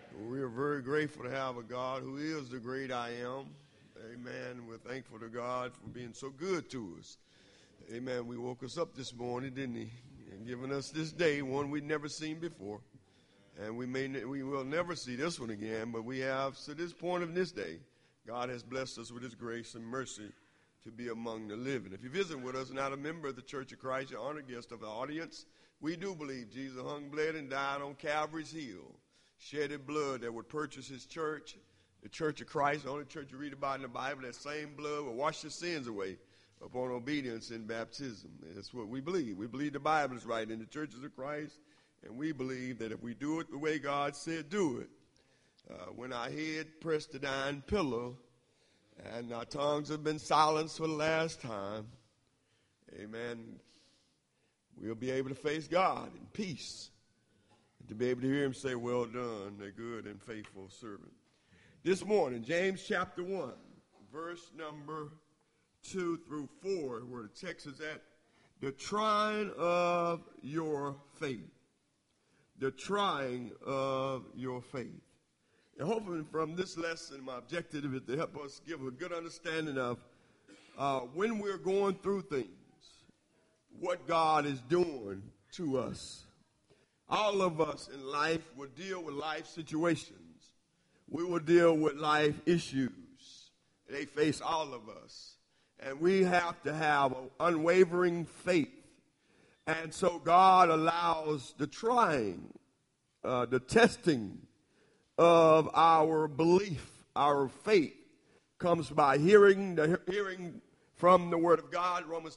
We are very grateful to have a God who is the great I am. Amen. We're thankful to God for being so good to us. Amen. We woke us up this morning, didn't he? And giving us this day, one we'd never seen before. And we will never see this one again, but we have, to this point of this day, God has blessed us with his grace and mercy to be among the living. If you're visiting with us and not a member of the Church of Christ, you're honored guest of the audience, we do believe Jesus hung, bled, and died on Calvary's hill, shedded blood that would purchase his church, the Church of Christ, the only church you read about in the Bible. That same blood will wash your sins away upon obedience in baptism. That's what we believe. We believe the Bible is right in the churches of Christ, and we believe that if we do it the way God said do it, when our head pressed the dying pillow and our tongues have been silenced for the last time, amen, we'll be able to face God in peace and to be able to hear him say, well done, thy good and faithful servant. This morning, James chapter 1, verse number 2 through 4, where the text is at, the trying of your faith. The trying of your faith. And hopefully from this lesson, my objective is to help us give a good understanding of when we're going through things, what God is doing to us. All of us in life will deal with life situations. We will deal with life issues. They face all of us. And we have to have an unwavering faith. And so God allows the trying, the testing of our belief, our faith, comes by hearing from the Word of God, Romans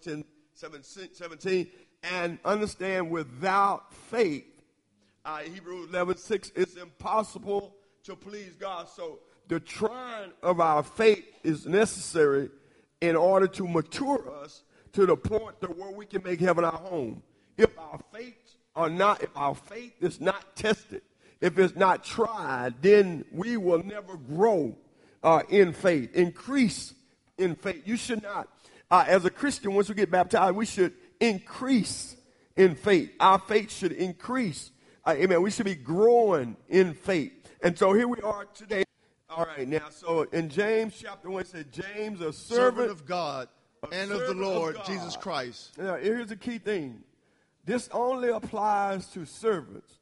10:17, and understand without faith, Hebrews 11:6, it's impossible to please God. So the trying of our faith is necessary in order to mature us to the point to where we can make heaven our home. If our faith is not tested, if it's not tried, then we will never grow in faith, increase in faith. You should not, as a Christian, once we get baptized, we should increase in faith. Our faith should increase. Amen. We should be growing in faith. And so here we are today. All right, now, so in James chapter 1, it said, James, a servant of God and of the Lord Jesus Christ. Now, here's the key thing. This only applies to servants.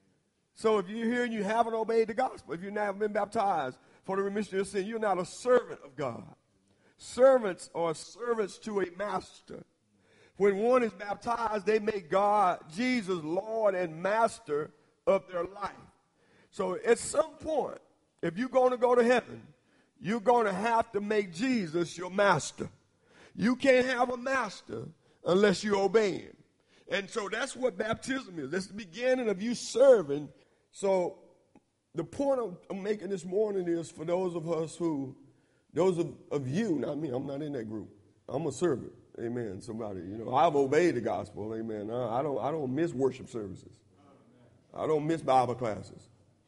So if you're here and you haven't obeyed the gospel, if you've never been baptized for the remission of your sin, you're not a servant of God. Servants are servants to a master. When one is baptized, they make God, Jesus, Lord and master of their life. So at some point, if you're going to go to heaven, you're going to have to make Jesus your master. You can't have a master unless you obey him. And so that's what baptism is. That's the beginning of you serving. So the point I'm making this morning is for those of us who, those of you, not me, I'm not in that group. I'm a servant. Amen. Somebody, I've obeyed the gospel. Amen. I don't miss worship services. I don't miss Bible classes.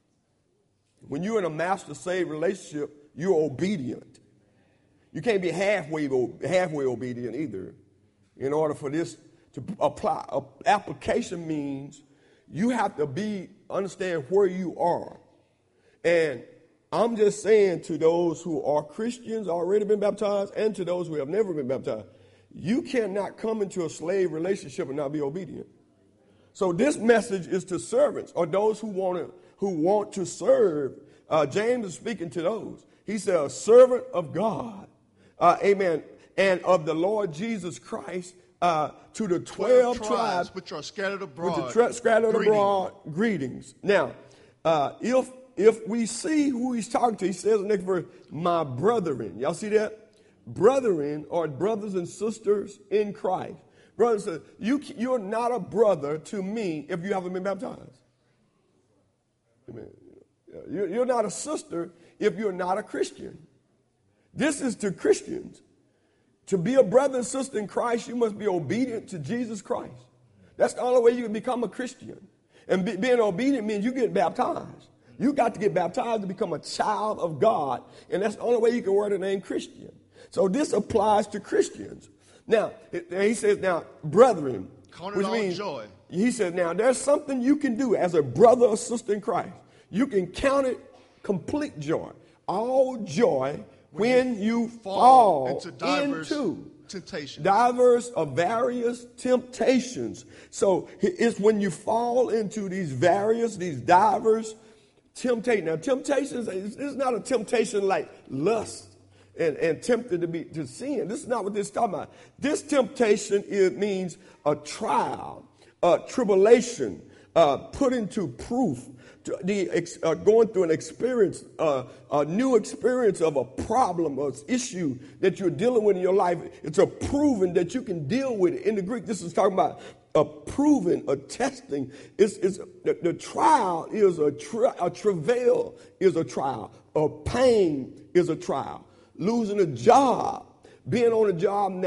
When you're in a master-slave relationship, you're obedient. You can't be halfway obedient either. In order for this to apply, application means you have to understand where you are. And I'm just saying to those who are Christians, already been baptized, and to those who have never been baptized, you cannot come into a slave relationship and not be obedient. So this message is to servants or those who want to serve. James is speaking to those. He said, a servant of God, amen, and of the Lord Jesus Christ, to the 12 tribes which are scattered abroad. Greetings. Now, if we see who he's talking to, he says in the next verse, my brethren. Y'all see that? Brethren are brothers and sisters in Christ. Brothers and sisters, you're not a brother to me if you haven't been baptized. Amen. You're not a sister if you're not a Christian. This is to Christians. To be a brother and sister in Christ, you must be obedient to Jesus Christ. That's the only way you can become a Christian. And being obedient means you get baptized. You got to get baptized to become a child of God. And that's the only way you can wear the name Christian. So this applies to Christians. Now, he says, now, brethren, which means joy. He says, now, there's something you can do as a brother or sister in Christ. You can count it complete joy. All joy when you fall into diverse or various temptations. So it's when you fall into these diverse temptations. Now, temptations is not a temptation like lust and tempted to sin. This is not what this is talking about. This temptation, it means a trial, a tribulation, put into proof, going through an experience, a new experience of a problem or issue that you're dealing with in your life. It's a proving that you can deal with it. In the Greek, this is talking about a proving, a testing. The trial is a travail is a trial. A pain is a trial. Losing a job, being on a job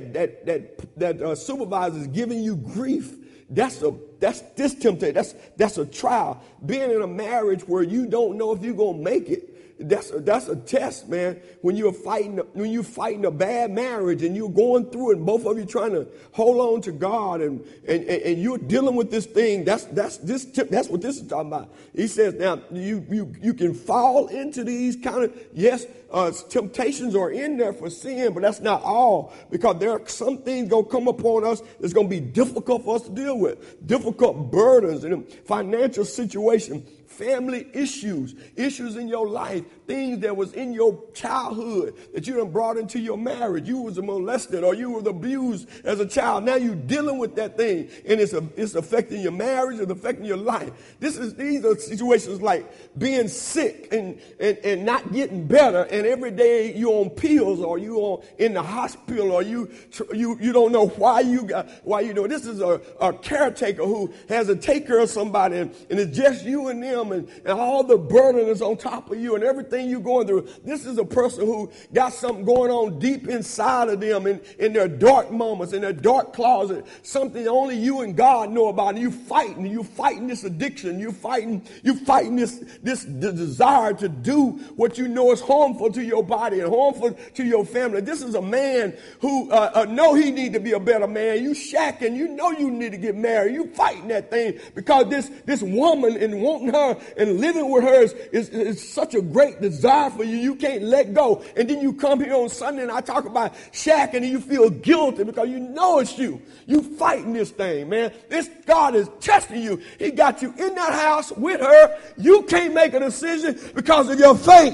that supervisor is giving you grief. That's this temptation. That's a trial. Being in a marriage where you don't know if you're gonna make it. That's a test, man. When you're fighting a bad marriage and you're going through it, and both of you trying to hold on to God and you're dealing with this thing. That's what this is talking about. He says now you can fall into these kind of temptations are in there for sin, but that's not all, because there are some things gonna come upon us that's gonna be difficult for us to deal with. Difficult burdens and financial situation. Family issues in your life, things that was in your childhood that you done brought into your marriage. You was molested or you was abused as a child. Now you're dealing with that thing, and it's affecting your marriage, it's affecting your life. These are situations like being sick and not getting better, and every day you're on pills or you in the hospital, or you don't know why you do it. This is a caretaker who has to take care of somebody, and it's just you and them. And all the burden is on top of you and everything you're going through. This is a person who got something going on deep inside of them in their dark moments, in their dark closet, something only you and God know about. And you're fighting this addiction. You're fighting this desire to do what you know is harmful to your body and harmful to your family. This is a man who know he need to be a better man. You shacking, you know you need to get married. You fighting that thing because this woman and wanting her and living with her is such a great desire for you. You can't let go. And then you come here on Sunday and I talk about shacking and you feel guilty because you know it's you. You fighting this thing, man. This God is testing you. He got you in that house with her. You can't make a decision because of your faith.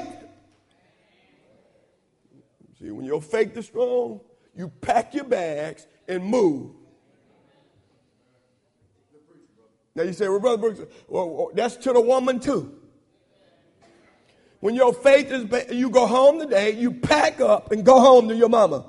See, when your faith is strong, you pack your bags and move. Now you say, well, Brother Brooks, well, that's to the woman too. When your faith is bad, you go home today, you pack up and go home to your mama.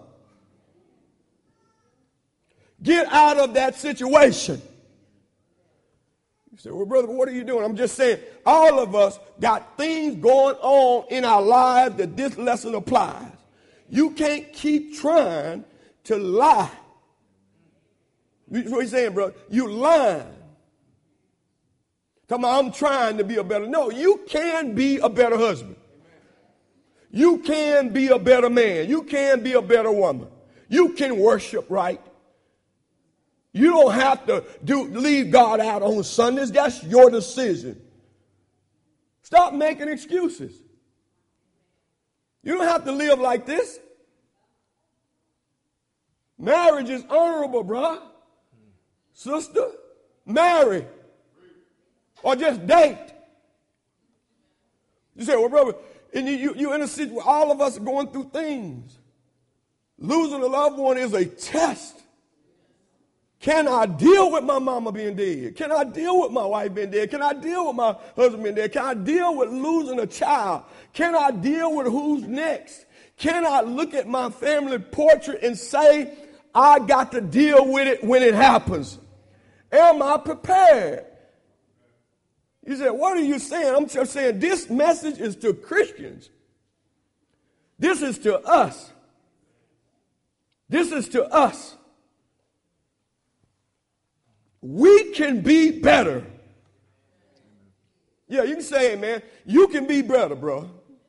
Get out of that situation. You say, well, brother, what are you doing? I'm just saying, all of us got things going on in our lives that this lesson applies. You can't keep trying to lie. That's what he's saying, brother. You lying. Come on, I'm trying to be a better. No, you can be a better husband. You can be a better man. You can be a better woman. You can worship right. You don't have to leave God out on Sundays. That's your decision. Stop making excuses. You don't have to live like this. Marriage is honorable, bruh. Sister, marry. Or just date. You say, well, brother, and you're in a situation where all of us are going through things. Losing a loved one is a test. Can I deal with my mama being dead? Can I deal with my wife being dead? Can I deal with my husband being dead? Can I deal with losing a child? Can I deal with who's next? Can I look at my family portrait and say, I got to deal with it when it happens? Am I prepared? You say, what are you saying? I'm just saying this message is to Christians. This is to us. This is to us. We can be better. Yeah, you can say it, man. You can be better, bro.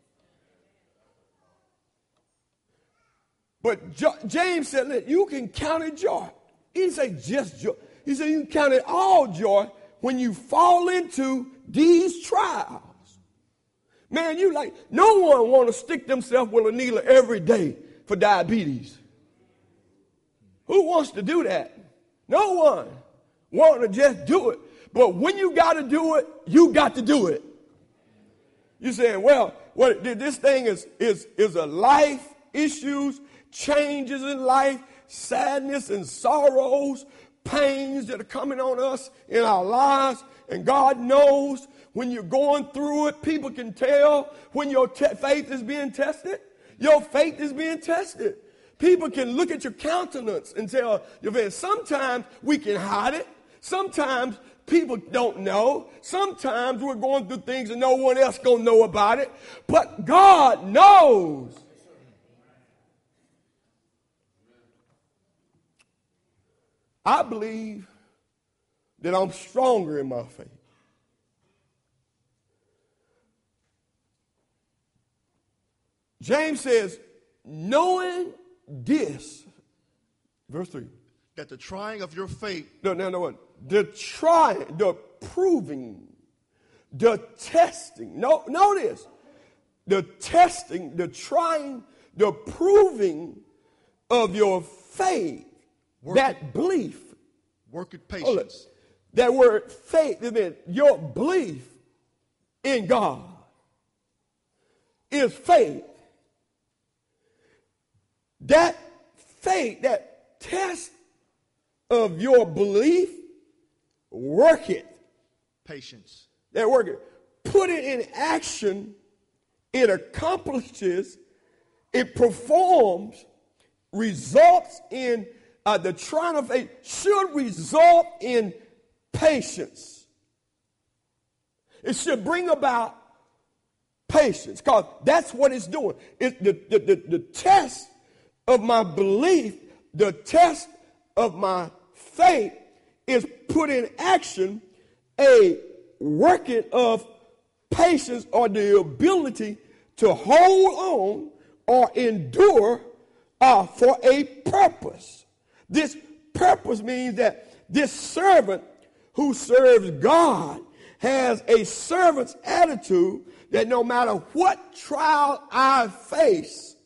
But James said that you can count it joy. He didn't say just joy. He said you can count it all joy when you fall into these trials. Man, no one want to stick themselves with a needle every day for diabetes. Who wants to do that? No one want to just do it. But when you got to do it, you got to do it. You're saying, well, this thing is a life issues, changes in life, sadness and sorrows, pains that are coming on us in our lives. And God knows when you're going through it, people can tell when your faith is being tested. Your faith is being tested. People can look at your countenance and tell your faith. Sometimes we can hide it. Sometimes people don't know. Sometimes we're going through things and no one else gonna know about it. But God knows. I believe that I'm stronger in my faith. James says, knowing this, verse 3. That the trying of your faith. No. The trying, the proving, the testing. Notice. The testing, the trying, the proving of your faith. That belief. Work at patience. That word faith, your belief in God is faith. That faith, that test of your belief, work it. Patience. That work it. Put it in action. It accomplishes. It performs. Results in the trying of faith should result in patience. It should bring about patience, because that's what it's doing. It's the test of my belief, the test of my faith is put in action a working of patience, or the ability to hold on or endure for a purpose. This purpose means that this servant who serves God has a servant's attitude that no matter what trial I face,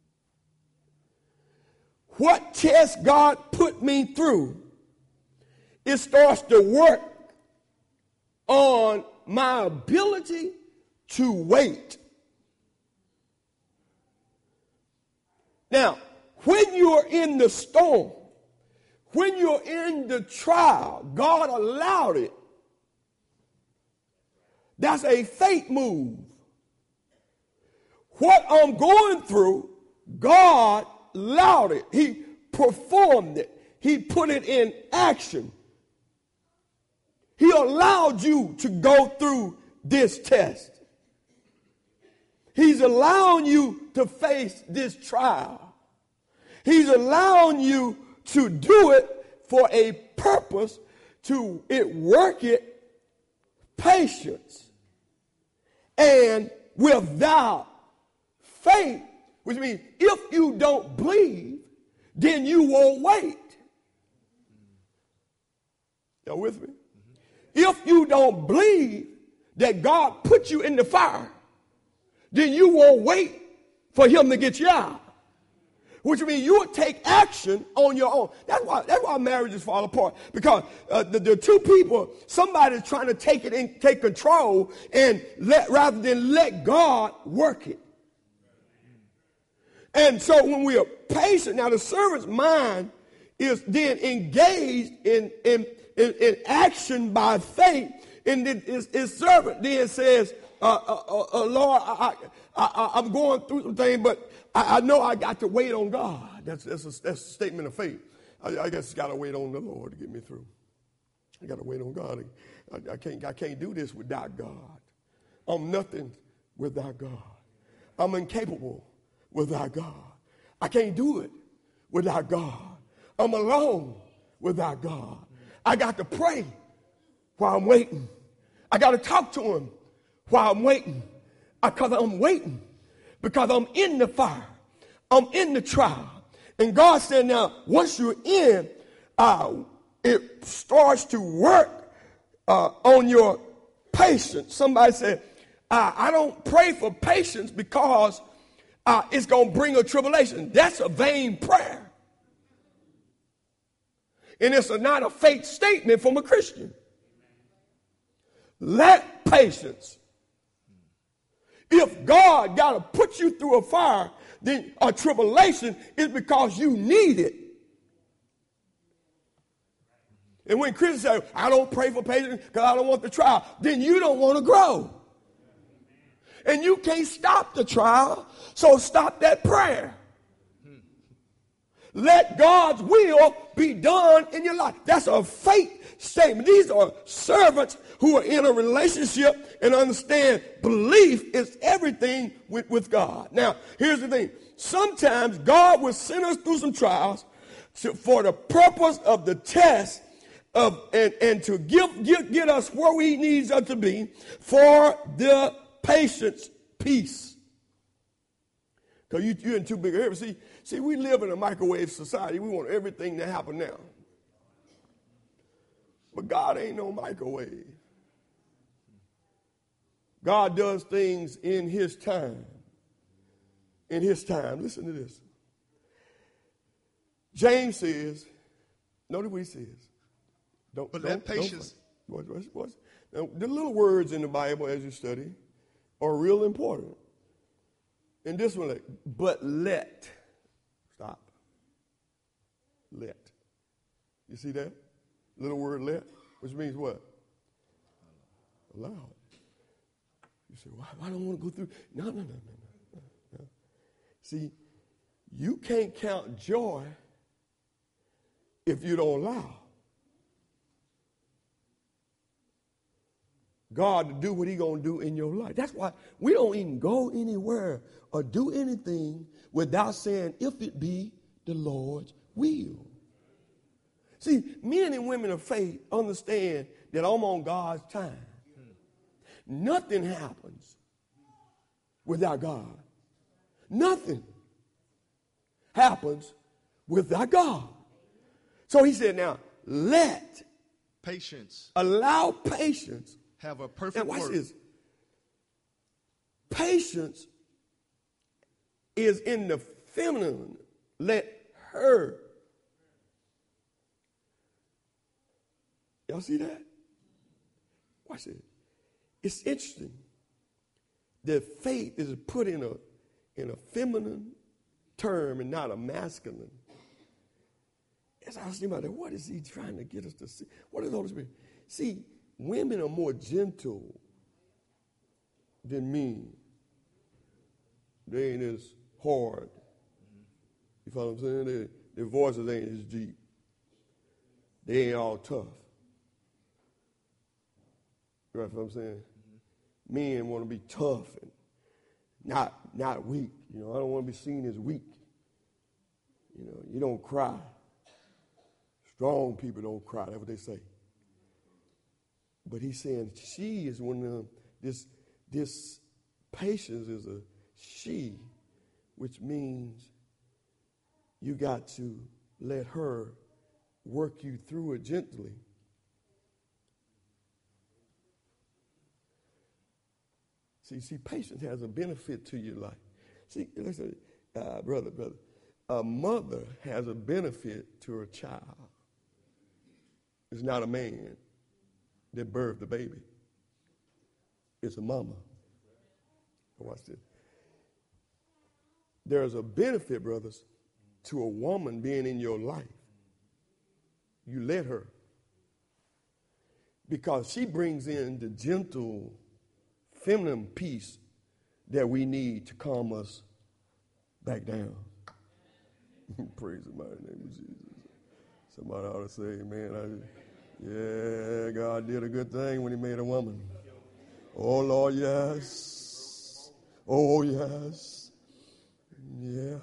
what test God put me through, it starts to work on my ability to wait. Now, when you're in the storm, when you're in the trial, God allowed it. That's a faith move. What I'm going through, God allowed it. He performed it. He put it in action. He allowed you to go through this test. He's allowing you to face this trial. He's allowing you to do it for a purpose, to work it patience. And without faith, which means if you don't believe, then you won't wait. Y'all with me? If you don't believe that God put you in the fire, then you won't wait for him to get you out. Which means you will take action on your own. That's why marriages fall apart. Because the two people, somebody's trying to take control and rather than let God work it. And so when we are patient, now the servant's mind is then engaged in action by faith. And his servant then says, Lord, I'm going through some things, but I know I got to wait on God. That's a statement of faith. I guess got to wait on the Lord to get me through. I got to wait on God. I can't do this without God. I'm nothing without God. I'm incapable without God. I can't do it without God. I'm alone without God. I got to pray while I'm waiting. I got to talk to him while I'm waiting. Because I'm waiting. Because I'm in the fire. I'm in the trial. And God said, now, once you're in, it starts to work on your patience. Somebody said, I don't pray for patience because it's going to bring a tribulation. That's a vain prayer. And it's not a faith statement from a Christian. Let patience. If God got to put you through a fire, then a tribulation is because you need it. And when Christians say, I don't pray for patience because I don't want the trial, then you don't want to grow. And you can't stop the trial, so stop that prayer. Let God's will be done in your life. That's a faith statement. These are servants who are in a relationship and understand belief is everything with God. Now, here's the thing. Sometimes God will send us through some trials for the purpose of the test and to get us where He needs us to be for the patience piece. Because you're in too big a hurry. See, we live in a microwave society. We want everything to happen now. But God ain't no microwave. God does things in His time. In His time. Listen to this. James says, notice what he says. Let patience. Now, the little words in the Bible as you study are real important. And this one, but let. Stop. Let. You see that? Little word let, which means what? Allow. You say, well, I don't want to go through. No. See, you can't count joy if you don't allow God to do what He's going to do in your life. That's why we don't even go anywhere or do anything without saying, if it be the Lord's will. See, men and women of faith understand that I'm on God's time. Nothing happens without God. Nothing happens without God. So he said, now, let patience. Allow patience. Have a perfect work. Now watch this. Patience is in the feminine. Let her. Y'all see that? Watch it. It's interesting that faith is put in a feminine term and not a masculine. As I was thinking about that, what is he trying to get us to see? What is the Holy Spirit? See, women are more gentle than men. They ain't as hard. You follow what I'm saying? Their voices ain't as deep. They ain't all tough. You right what I'm saying? Men want to be tough and not weak. You know, I don't want to be seen as weak. You know, you don't cry. Strong people don't cry. That's what they say. But he's saying she is one of them. This patience is a she, which means you got to let her work you through it gently. See, patience has a benefit to your life. See, listen, brother, a mother has a benefit to her child. It's not a man that birthed the baby. It's a mama. Watch this. There's a benefit, brothers, to a woman being in your life. You let her. Because she brings in the gentle, feminine peace that we need to calm us back down. Praise the mighty name of Jesus. Somebody ought to say, amen. Yeah, God did a good thing when He made a woman. Oh, Lord, yes. Oh, yes. Yeah.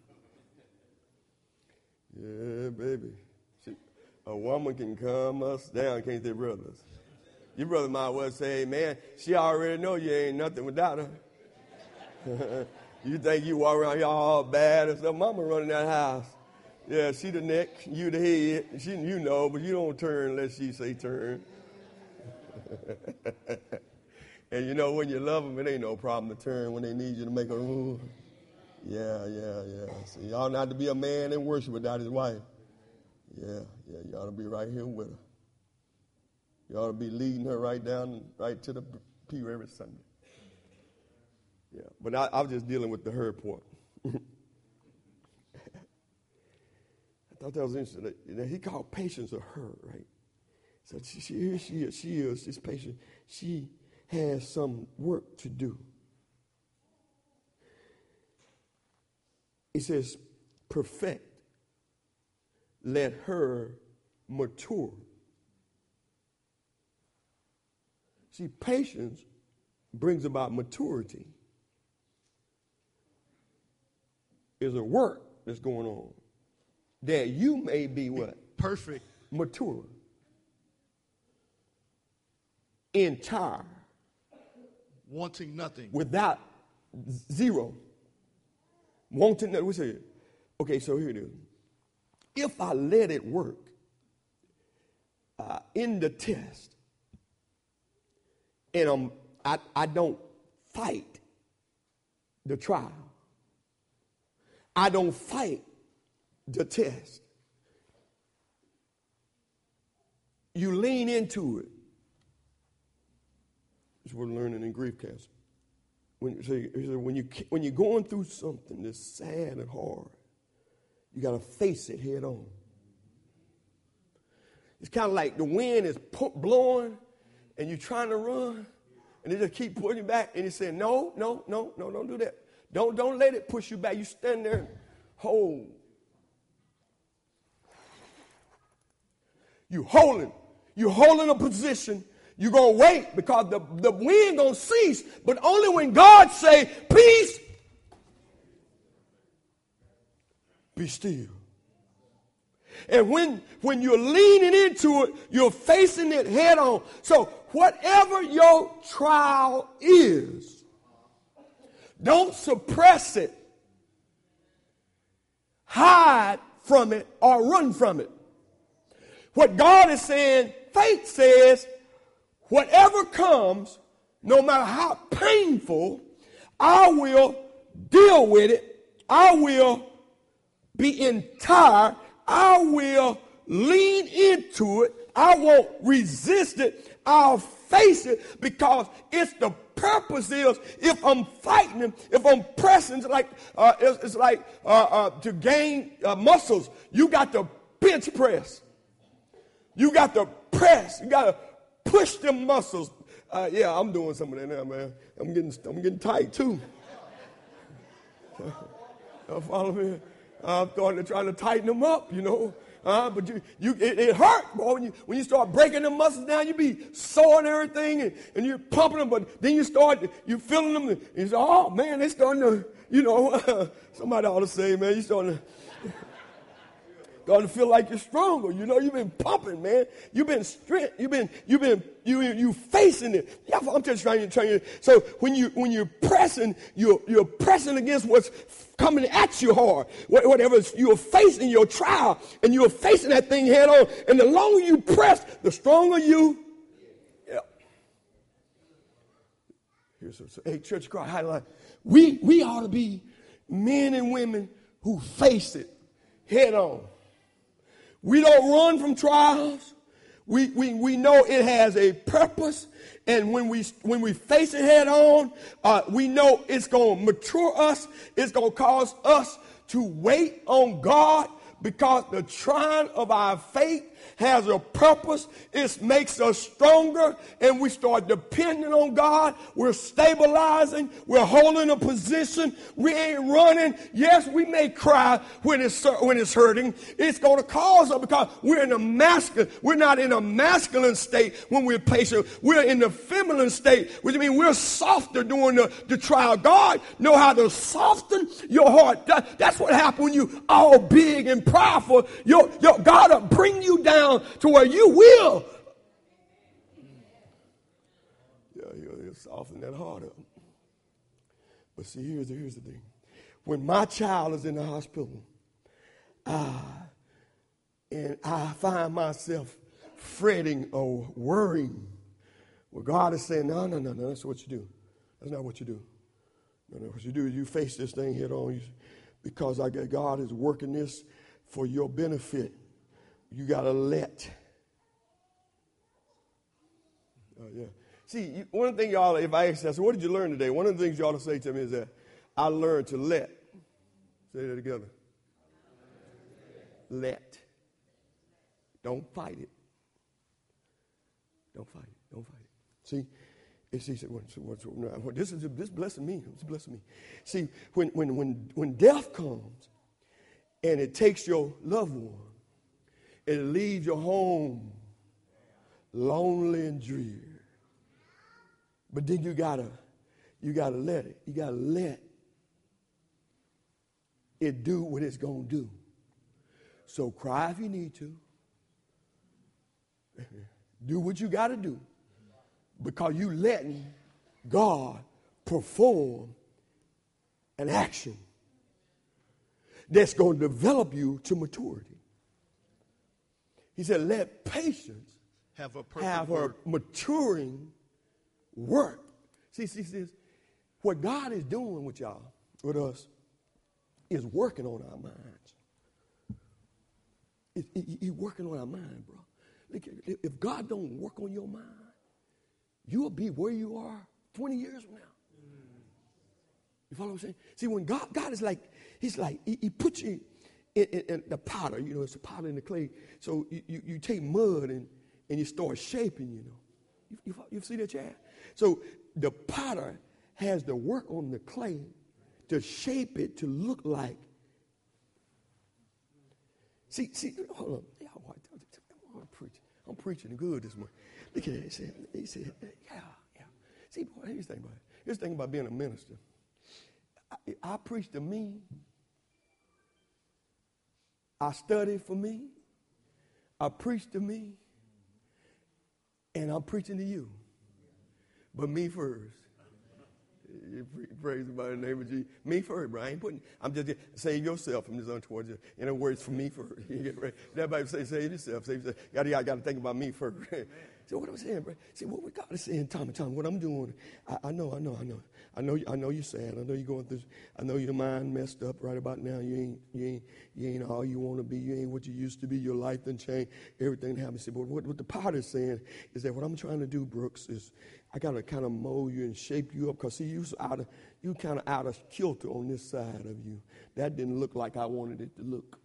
Yeah, baby. A woman can calm us down, can't they, brothers? Your brother might well say, man, she already know you ain't nothing without her. You think you walk around here all bad and stuff. Mama running that house. Yeah, she the neck, you the head. You know, but you don't turn unless she say turn. And you know, when you love them, it ain't no problem to turn when they need you to make a rule. Yeah. So you ought not to be a man in worship without his wife. Yeah, you ought to be right here with her. You ought to be leading her right to the pew every Sunday. Yeah, but I was just dealing with the her part. I thought that was interesting. He called patience a her, right? So here she is, this patient. She has some work to do. He says, perfect. Let her mature. See, patience brings about maturity. There's a work that's going on that you may be what? Perfect. Mature. Entire. Wanting nothing. Without zero. Wanting nothing. We say, okay, so here it is. If I let it work in the test, and I don't fight the trial, I don't fight the test, you lean into it. That's what we're learning in grief counseling. When you're going through something that's sad and hard, you got to face it head on. It's kind of like the wind is blowing and you're trying to run and they just keep pulling you back and you say, no, don't do that. Don't let it push you back. You stand there and hold. You're holding a position. You're going to wait because the wind going to cease, but only when God say, peace, be still. And when you're leaning into it, you're facing it head on. So whatever your trial is, don't suppress it, hide from it, or run from it. What God is saying, faith says, whatever comes, no matter how painful, I will deal with it. I will be entire. I will lean into it. I won't resist it. I'll face it because it's the purpose is if I'm fighting him, if I'm pressing, it's like to gain muscles. You got to bench press. You got to press. You got to push them muscles. Yeah, I'm doing some of that now, man. I'm getting tight too. Follow me. I'm trying to tighten them up, you know. But it hurt, boy. When you start breaking the muscles down, you be sore and everything, and you're pumping them. But then you feeling them, and you say, oh man, they starting to, you know. Somebody ought to say, man, you starting to feel like you're stronger. You know, you've been pumping, man. You've been strength. You facing it. Yeah, I'm just trying to. So when you're pressing, you're pressing against what's coming at you hard. Whatever you're facing your trial, and you're facing that thing head on. And the longer you press, the stronger you. Yeah. Hey, Church of Christ, highlight. We ought to be men and women who face it head on. We don't run from trials. We know it has a purpose, and when we face it head on, we know it's going to mature us. It's going to cause us to wait on God because the trying of our faith has a purpose. It makes us stronger, and we start depending on God. We're stabilizing. We're holding a position. We ain't running. Yes, we may cry when it's hurting. It's going to cause us because we're in a masculine. We're not in a masculine state when we're patient. We're in the feminine state, which means we're softer during the trial. God know how to soften your heart. That's what happens when you all big and powerful. Your God will bring you down to where you will. Yeah, he'll soften that heart up. But see, here's the thing. When my child is in the hospital, and I find myself fretting or worrying Well, God is saying, no, that's what you do. That's not what you do. No, what you do is you face this thing head on. Because God is working this for your benefit. You got to let. Yeah. See, one of the things y'all, if I ask you, what did you learn today? One of the things you ought to say to me is that I learned to let. Say that together. Let. Don't fight it. Don't fight it. Don't fight it. See, this is blessing me. It's blessing me. See, when death comes and it takes your loved one and it leaves your home lonely and dreary, but then you gotta let it. You gotta let it do what it's gonna do. So cry if you need to. Do what you gotta do. Because you letting God perform an action that's going to develop you to maturity. He said, let patience have her maturing work. See, what God is doing with y'all, with us, is working on our minds. He's working on our mind, bro. Look, if God don't work on your mind, you'll be where you are 20 years from now. You follow what I'm saying? See, when God is like, he puts you in the powder, it's a powder in the clay. So you take mud and you start shaping, You see that, Chad? So the powder has to work on the clay to shape it to look like. See, hold on. I'm preaching good this morning. Look at that. He said, yeah. See, boy, here's the thing about it. Here's the thing about being a minister. I preach to me. I study for me. I preach to me. And I'm preaching to you. But me first. Praise by the name of Jesus. Me first, bro. I'm just save yourself from this untoward. In other words, for me first. Everybody say, save yourself. Save yourself. I got to think about me first. So what I'm saying, bro? See, what God is saying, time and time, what I'm doing, I know you're sad. I know you're going through. I know your mind messed up right about now. You ain't all you want to be. You ain't what you used to be. Your life done changed. Everything happened. See, but what the part is saying is that what I'm trying to do, Brooks, is I got to kind of mold you and shape you up. Because, see, you kind of out of kilter on this side of you. That didn't look like I wanted it to look.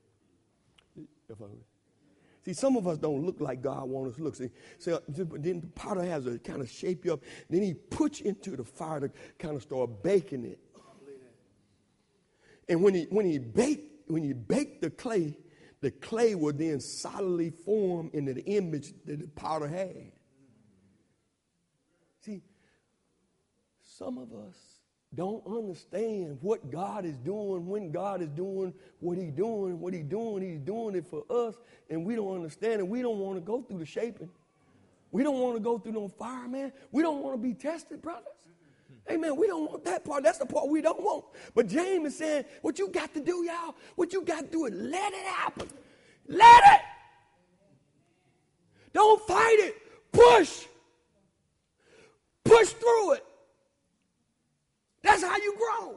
See, some of us don't look like God wants us to look. See, then the potter has to kind of shape you up. Then he puts you into the fire to kind of start baking it. And when you bake the clay will then solidly form into the image that the potter had. See, some of us don't understand what God is doing, when God is doing what he's doing, he's doing it for us, and we don't understand it. We don't want to go through the shaping. We don't want to go through no fire, man. We don't want to be tested, brothers. Amen. We don't want that part. That's the part we don't want. But James is saying, what you got to do, y'all, what you got to do is let it happen. Let it. Don't fight it. Push. Push through it. That's how you grow.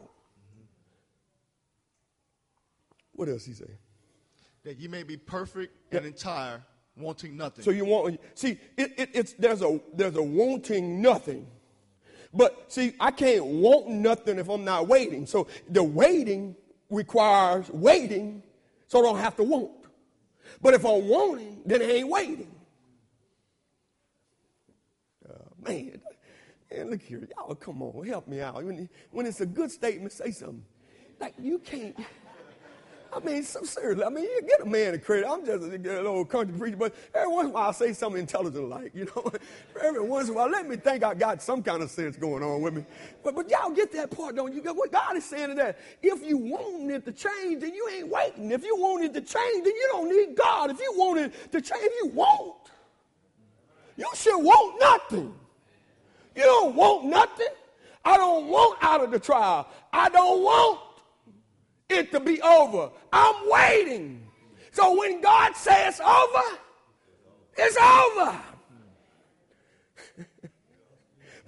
What else he say? That you may be perfect and entire, wanting nothing. So you want, see, there's a wanting nothing. But see, I can't want nothing if I'm not waiting. So the waiting requires waiting, so I don't have to want. But if I'm wanting, then I ain't waiting. Man. And look here, y'all, come on, help me out. When it's a good statement, say something. Like, you can't, I mean, so seriously, I mean, you get a man the credit. I'm just a old country preacher, but every once in a while I say something intelligent like, every once in a while, let me think I got some kind of sense going on with me. But y'all get that part, don't you? What God is saying is that if you want it to change, then you ain't waiting. If you want it to change, then you don't need God. If you want it to change, if you want, you should want nothing. You don't want nothing. I don't want out of the trial. I don't want it to be over. I'm waiting. So when God says it's over, it's over.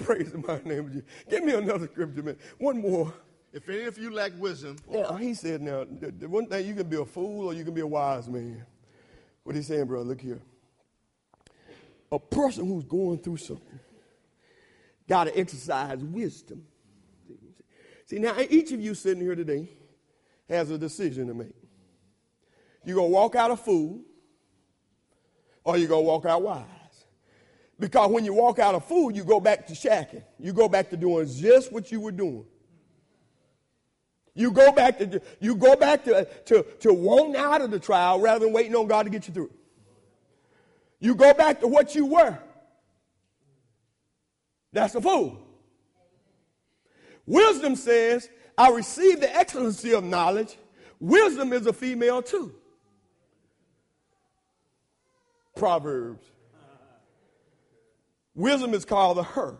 Praise the mighty name of Jesus. Give me another scripture, man. One more. If any of you lack wisdom, Now, he said, now, the one thing, you can be a fool or you can be a wise man. What he's saying, brother, look here. A person who's going through something got to exercise wisdom. See, now, each of you sitting here today has a decision to make. You going to walk out a fool or you going to walk out wise? Because when you walk out a fool, you go back to shacking. You go back to doing just what you were doing. You go back to wanting out of the trial rather than waiting on God to get you through. You go back to what you were. That's a fool. Wisdom says, I receive the excellency of knowledge. Wisdom is a female too. Proverbs. Wisdom is called a her.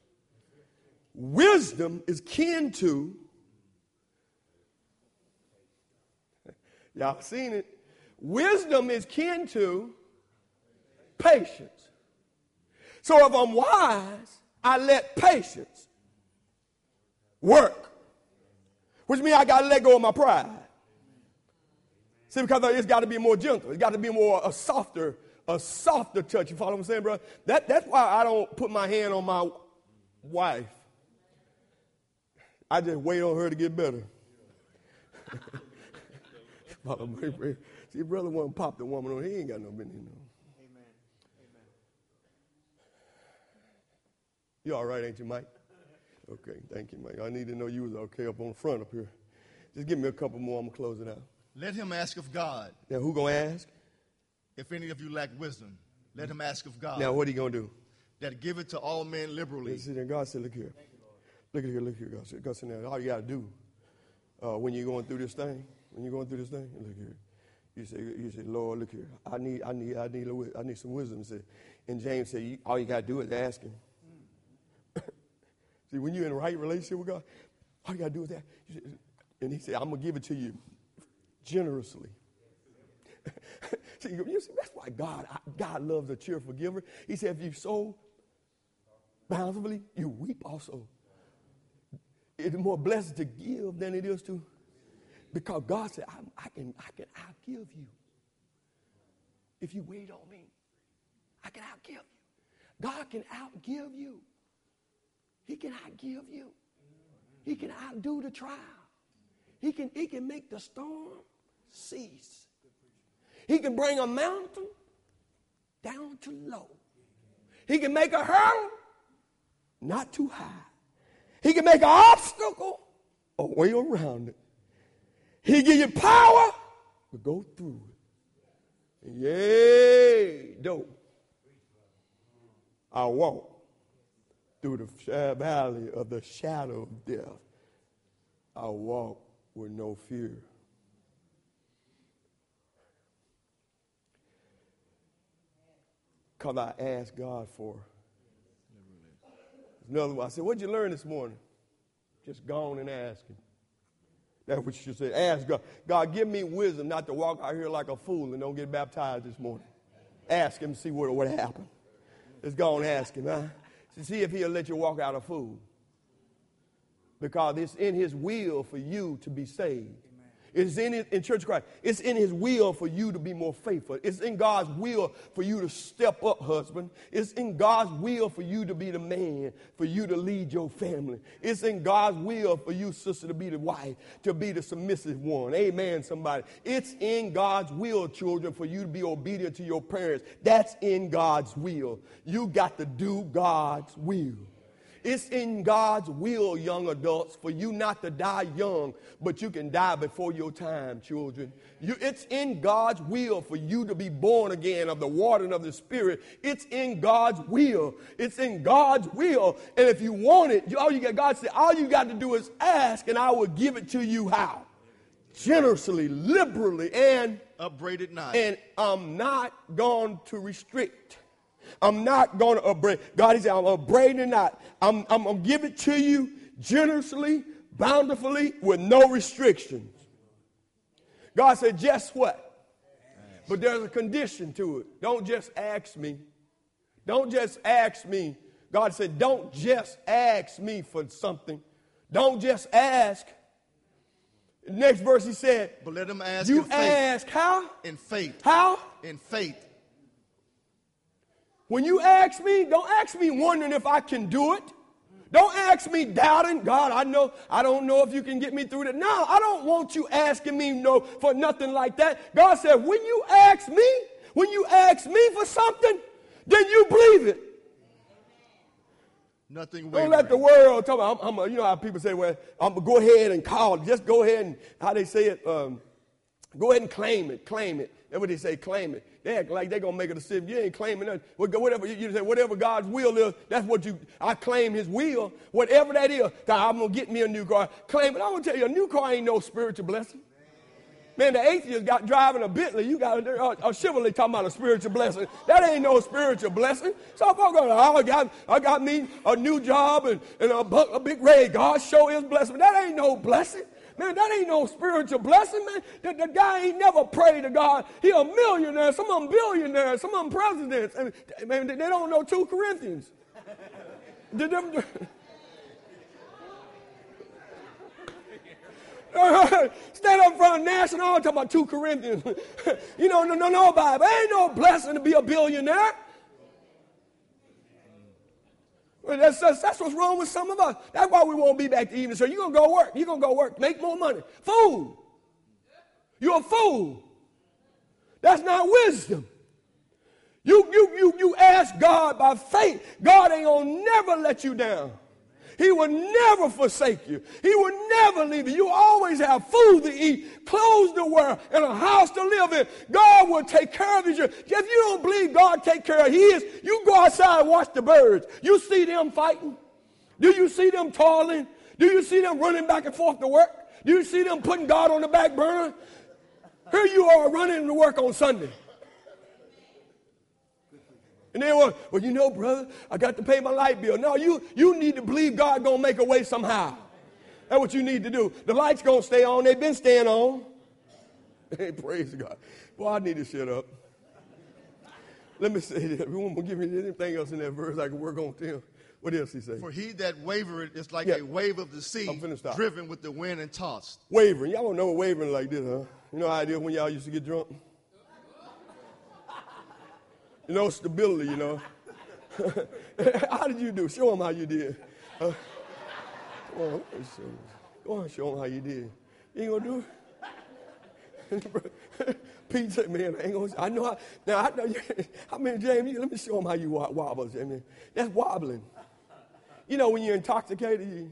Wisdom is kin to, y'all seen it. Wisdom is kin to patience. So if I'm wise, I let patience work. Which means I got to let go of my pride. See, because it's got to be more gentle. It's got to be more a softer touch. You follow what I'm saying, bro? That's why I don't put my hand on my wife. I just wait on her to get better. See, brother want to pop the woman on. He ain't got no business. Amen. You all right, ain't you, Mike? Okay, thank you, Mike. I need to know you was okay up on the front up here. Just give me a couple more. I'm going to close it out. let him ask of God. Now, who going to ask? If any of you lack wisdom, let him ask of God. Now, what are you going to do? That give it to all men liberally. See, then God said, look here. Look at here, look here. God said, now, all you got to do when you're going through this thing, look here. You say, Lord, look here. I need some wisdom. And James said, all you got to do is ask him. See, when you're in the right relationship with God, all you got to do is ask. And he said, I'm going to give it to you generously. See, that's why God loves a cheerful giver. He said, if you sow bountifully, you reap also. It's more blessed to give than it is to, because God said, I'll give you. If you wait on me, I can outgive you. God can outgive you. He can outgive you. He can outdo the trial. He can make the storm cease. He can bring a mountain down to low. He can make a hurdle not too high. He can make an obstacle a way around it. He give you power to go through it. Yea, though I walk through the valley of the shadow of death, I walk with no fear. Because I asked God for. Another one. I said, what'd you learn this morning? Just go on and ask him. That's what you should say. Ask God. God, give me wisdom not to walk out here like a fool and don't get baptized this morning. Ask him, see what happened. Let's go on and ask him. Huh? See if he'll let you walk out a fool. Because it's in his will for you to be saved. It's in Church of Christ. It's in his will for you to be more faithful. It's in God's will for you to step up, husband. It's in God's will for you to be the man, for you to lead your family. It's in God's will for you, sister, to be the wife, to be the submissive one. Amen, somebody. It's in God's will, children, for you to be obedient to your parents. That's in God's will. You got to do God's will. It's in God's will, young adults, for you not to die young, but you can die before your time, children. It's in God's will for you to be born again of the water and of the Spirit. It's in God's will. It's in God's will. And if you want it, God said, all you got to do is ask, and I will give it to you how? Generously, liberally, and upbraided not. And I'm not going to restrict. I'm not going to upbraid. God, he said, I'm upbraiding not. I'm going to give it to you generously, bountifully, with no restrictions. God said, just what? But there's a condition to it. Don't just ask me. Don't just ask me God said, don't just ask me for something. Don't just ask. Next verse he said, but let them ask you in faith. Ask how? In faith. How? In faith. When you ask me, don't ask me wondering if I can do it. Don't ask me doubting, God, I don't know if you can get me through that. No, I don't want you asking me no for nothing like that. God said, when you ask me for something, then you believe it. Nothing wavering. Don't let wavering. the world talk about, you know how people say, well, I'm going to go ahead and call. Just go ahead and, how they say it, go ahead and claim it. That's what they say, claim it. They act like they're going to make a decision. You ain't claiming nothing. Whatever, you say, whatever God's will is, that's what I claim his will. Whatever that is, I'm going to get me a new car. Claim it. I'm going to tell you, a new car ain't no spiritual blessing. Man, the atheist got driving a Bentley. You got a Chevrolet talking about a spiritual blessing. That ain't no spiritual blessing. So if I got me a new job and a big raise. God show his blessing. That ain't no blessing. Man, that ain't no spiritual blessing, man. The guy ain't never prayed to God. He a millionaire, some of them billionaires, some of them presidents. And, man, they don't know 2 Corinthians. Stand up in front of National talking about 2 Corinthians. You know, no Bible. Ain't no blessing to be a billionaire. That's what's wrong with some of us. That's why we won't be back to evening. So you're going to go work. You're going to go work. Make more money. Fool. You're a fool. That's not wisdom. You ask God by faith. God ain't going to never let you down. He will never forsake you. He will never leave you. You always have food to eat, clothes to wear, and a house to live in. God will take care of you. If you don't believe God take care of his, you go outside and watch the birds. You see them fighting? Do you see them toiling? Do you see them running back and forth to work? Do you see them putting God on the back burner? Here you are running to work on Sunday. And then, well, you know, brother, I got to pay my light bill. No, you need to believe God going to make a way somehow. That's what you need to do. The light's going to stay on. They've been staying on. Hey, praise God. Well, I need to shut up. Let me say this. We won't give me anything else in that verse I can work on them. What else he say? For he that wavereth is like a wave of the sea, driven with the wind and tossed. Wavering. Y'all don't know what wavering like this, huh? You know how it is when y'all used to get drunk? You know, stability, you know. How did you do? Show them how you did. Come on, show them how you did. You ain't going to do it? Pete said, man, I ain't going to. I know how. Now, I know. I mean, James, let me show them how you wobble, James. That's wobbling. You know, when you're intoxicated,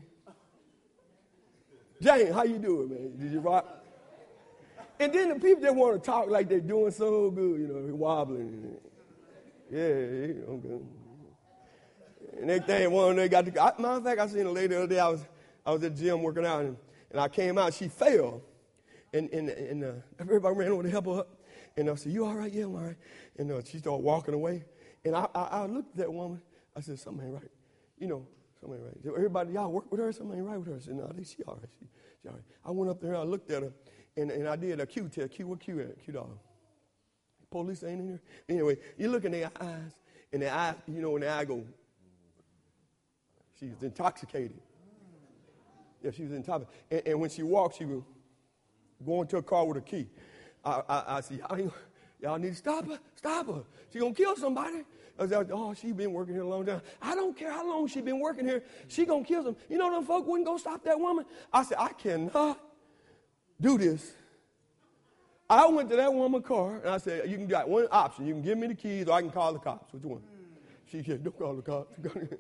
James, how you do it, man? Did you rock? And then the people that want to talk like they're doing so good, you know, wobbling. Yeah, okay. And next thing, they got the. Matter of fact, I seen a lady the other day. I was at the gym working out, and I came out. She fell, and everybody ran over to help her up. And I said, "You all right? Yeah, I'm all right." And she started walking away, and I looked at that woman. I said, "Something ain't right. You know, something ain't right. Everybody, y'all work with her. Something ain't right with her." I said, "No, she all right. She all right." I went up there, and I looked at her, and I did a Q test. What Q at? Q dollar. Police ain't in here. Anyway, you look in their eyes, and their eyes, you know, when their eye go, she was intoxicated. Yeah, she was intoxicated. And when she walked, she was going to a car with a key. I said, y'all need to stop her. Stop her. She's going to kill somebody. I said, oh, she's been working here a long time. I don't care how long she's been working here. She's going to kill them. You know them folk wouldn't go stop that woman? I said, I cannot do this. I went to that woman's car, and I said, you can got one option. You can give me the keys, or I can call the cops. Which one? She said, don't call the cops.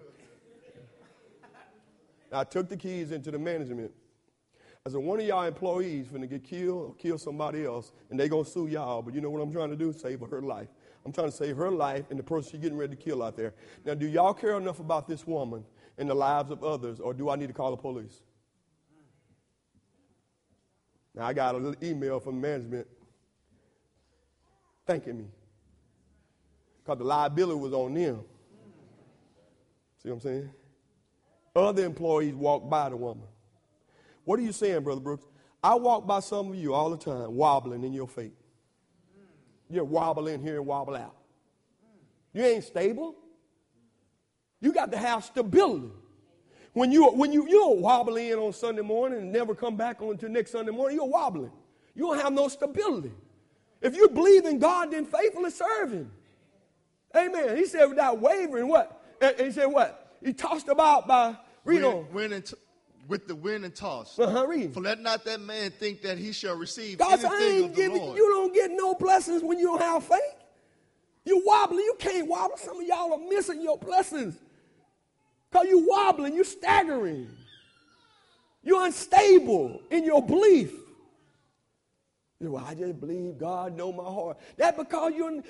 I took the keys into the management. I said, one of y'all employees finna get killed or kill somebody else, and they going to sue y'all. But you know what I'm trying to do? Save her life. I'm trying to save her life and the person she's getting ready to kill out there. Now, do y'all care enough about this woman and the lives of others, or do I need to call the police? Now, I got an email from management thanking me because the liability was on them. See what I'm saying? Other employees walked by the woman. What are you saying, Brother Brooks? I walk by some of you all the time wobbling in your faith. You're wobble in here and wobble out. You ain't stable. You got to have stability. When you're wobbling in on Sunday morning and never come back on until next Sunday morning, you're wobbling. You don't have no stability. If you believe in God, then faithfully serve him. Amen. He said without wavering, what? And he said what? He tossed about by, read on. With the wind and toss. Read. For let not that man think that he shall receive God said, anything of the Lord. You don't get no blessings when you don't have faith. You wobbling. You can't wobble. Some of y'all are missing your blessings. Because you wobbling. You staggering. You're unstable in your belief. Well, I just believe God know my heart. That's because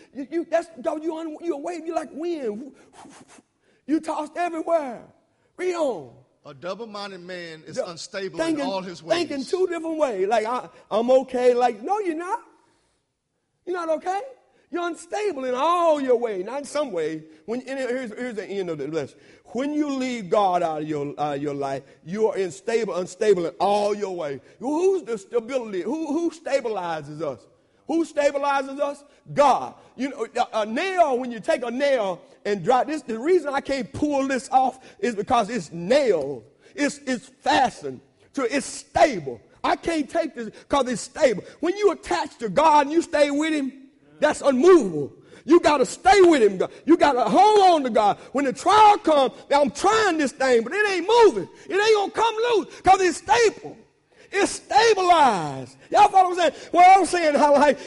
you're away. You're like wind. You tossed everywhere. Read on. A double-minded man is unstable in all his ways. Thinking two different ways. Like, I'm okay. Like, no, you're not. You're not okay. You're unstable in all your ways, not in some way. Here's the end of the lesson. When you leave God out of your life, you are unstable in all your ways. Who's the stability? Who stabilizes us? Who stabilizes us? God. You know, a nail, when you take a nail and drive this, the reason I can't pull this off is because it's nailed. It's fastened. So it's stable. I can't take this because it's stable. When you attach to God and you stay with him, that's unmovable. You got to stay with him. You got to hold on to God. When the trial comes, I'm trying this thing, but it ain't moving. It ain't going to come loose because it's stable. It's stabilized. Y'all follow what I'm saying? What I'm saying,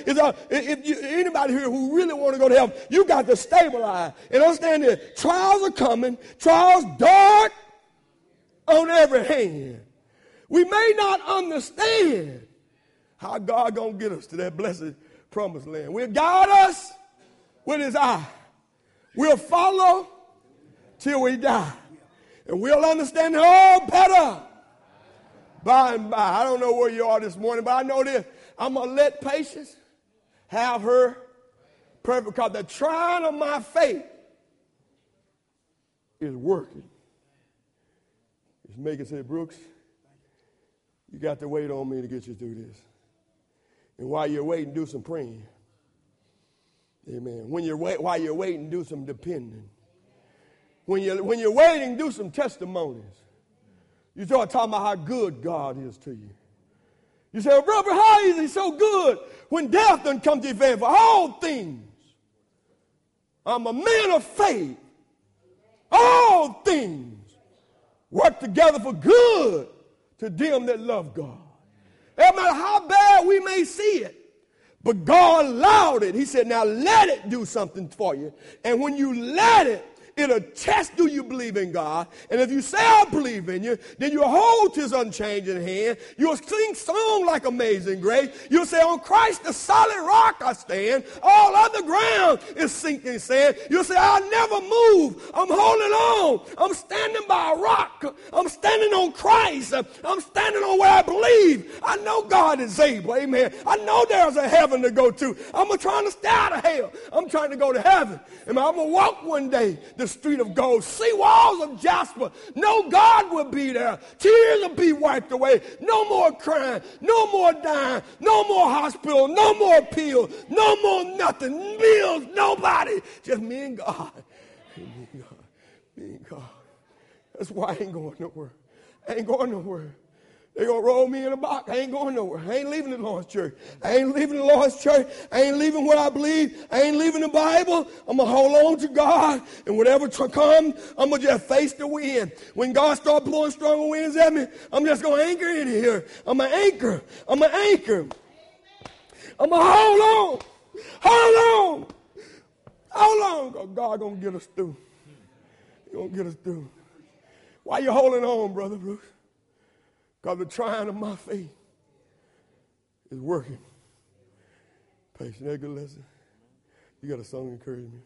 is anybody here who really want to go to heaven, you got to stabilize. And understand that trials are coming. Trials dart on every hand. We may not understand how God going to get us to that blessed promised land. Will guide us with his eye. We'll follow till we die. And we'll understand it all better by and by. I don't know where you are this morning, but I know this. I'm going to let patience have her perfect, because the trying of my faith is working. It's making say, Brooks, you got to wait on me to get you through this. And while you're waiting, do some praying. Amen. While you're waiting, do some depending. When you're waiting, do some testimonies. You start talking about how good God is to you. You say, well, brother, how is he so good when death doesn't come to your family? For all things, I'm a man of faith. All things work together for good to them that love God. No matter how bad we may see it, but God allowed it. He said, now let it do something for you. And when you let it, it'll test, do you believe in God? And if you say, I believe in you, then you'll hold his unchanging hand. You'll sing song like Amazing Grace. You'll say, on Christ the solid rock I stand. All other ground is sinking sand. You'll say, I'll never move. I'm holding on. I'm standing by a rock. I'm standing on Christ. I'm standing on where I believe. I know God is able. Amen. I know there's a heaven to go to. I'm trying to stay out of hell. I'm trying to go to heaven. And I'm going to walk one day the street of gold, see walls of jasper. No, God will be there. Tears will be wiped away. No more crying. No more dying. No more hospital. No more pills. No more nothing. Bills. Nobody. Just me and God. Me and God. Me and God. That's why I ain't going nowhere. I ain't going nowhere. They're going to roll me in a box. I ain't going nowhere. I ain't leaving the Lord's church. I ain't leaving the Lord's church. I ain't leaving what I believe. I ain't leaving the Bible. I'm going to hold on to God. And whatever comes, I'm going to just face the wind. When God starts blowing stronger winds at me, I'm just going to anchor in here. I'm an anchor. I'm an anchor. I'm going to hold on. Hold on. Hold on. Because God going to get us through. He's going to get us through. Why you holding on, Brother Bruce? Because the trying of my faith is working. Patient, that's a good lesson. You got a song encouragement.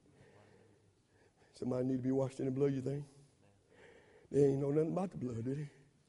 Somebody need to be washed in the blood, you think? They ain't know nothing about the blood, did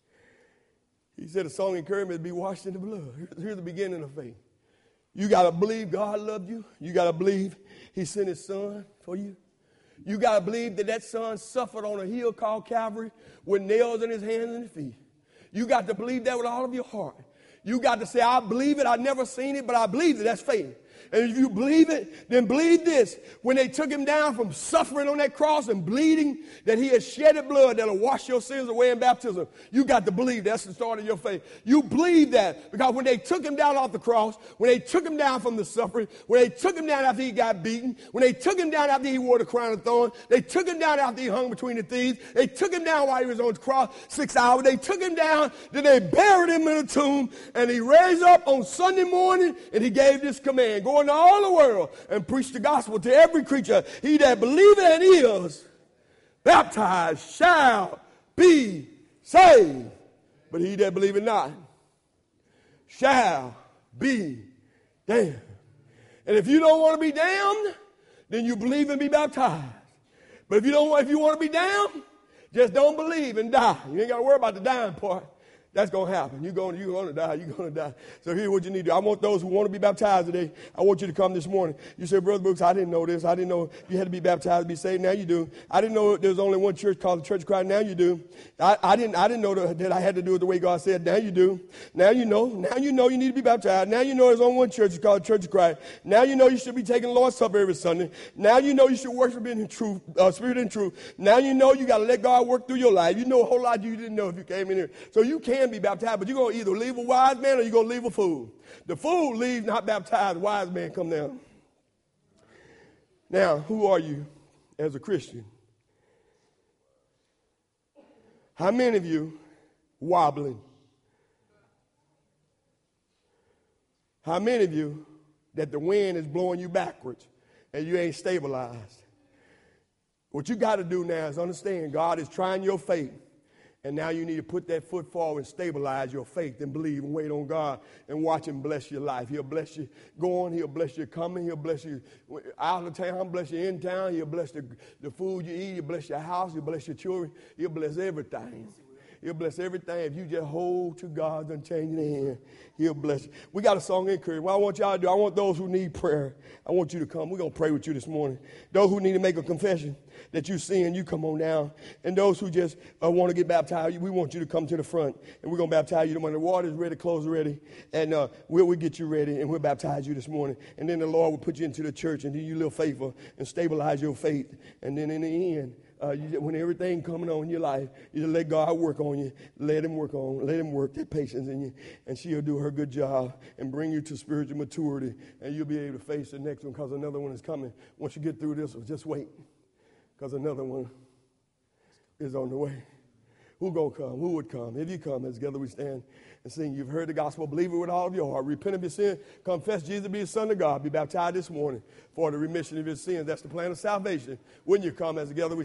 he? He said a song encouragement is be washed in the blood. Here's the beginning of faith. You got to believe God loved you. You got to believe he sent his son for you. You got to believe that son suffered on a hill called Calvary with nails in his hands and his feet. You got to believe that with all of your heart. You got to say, I believe it. I've never seen it, but I believe it. That's faith. And if you believe it, then believe this. When they took him down from suffering on that cross and bleeding, that he had shedded blood that'll wash your sins away in baptism, you got to believe that's the start of your faith. You believe that because when they took him down off the cross, when they took him down from the suffering, when they took him down after he got beaten, when they took him down after he wore the crown of thorns, they took him down after he hung between the thieves, they took him down while he was on the cross 6 hours, they took him down, then they buried him in a tomb, and he raised up on Sunday morning, and he gave this command, go into all the world and preach the gospel to every creature. He that believeth and is baptized shall be saved. But he that believeth not shall be damned. And if you don't want to be damned, then you believe and be baptized. But if you want to be damned, just don't believe and die. You ain't got to worry about the dying part. That's going to happen. You're going to die. You're going to die. So here's what you need to do. I want those who want to be baptized today, I want you to come this morning. You say, Brother Brooks, I didn't know this. I didn't know you had to be baptized to be saved. Now you do. I didn't know there was only one church called the Church of Christ. Now you do. I didn't know that I had to do it the way God said. Now you do. Now you know. Now you know you need to be baptized. Now you know there's only one church. It's called the Church of Christ. Now you know you should be taking the Lord's Supper every Sunday. Now you know you should worship in truth, spirit and truth. Now you know you got to let God work through your life. You know a whole lot you didn't know if you came in here. So you can be baptized, but you're going to either leave a wise man or you're going to leave a fool. The fool leaves not baptized. The wise man come down. Now, who are you as a Christian? How many of you wobbling? How many of you that the wind is blowing you backwards and you ain't stabilized? What you got to do now is understand God is trying your faith. And now you need to put that foot forward and stabilize your faith and believe and wait on God and watch him bless your life. He'll bless you going. He'll bless you coming. He'll bless you out of town. Bless you in town. He'll bless the food you eat. He'll bless your house. He'll bless your children. He'll bless everything. He'll bless everything. If you just hold to God's unchanging hand, he'll bless you. We got a song encouragement. What I want y'all to do, I want those who need prayer, I want you to come. We're going to pray with you this morning. Those who need to make a confession that you sin, you come on down. And those who just want to get baptized, we want you to come to the front. And we're going to baptize you. When the water is ready, clothes are ready. And we'll get you ready, and we'll baptize you this morning. And then the Lord will put you into the church, and then you live faithful and stabilize your faith. And then in the end, when everything coming on in your life, you just let God work on you. Let him work that patience in you. And she'll do her good job and bring you to spiritual maturity. And you'll be able to face the next one because another one is coming. Once you get through this one, just wait because another one is on the way. Who gonna come? Who would come? If you come, as together we stand and sing. You've heard the gospel. Believe it with all of your heart. Repent of your sin. Confess Jesus to be the Son of God. Be baptized this morning for the remission of your sins. That's the plan of salvation. When you come, as together we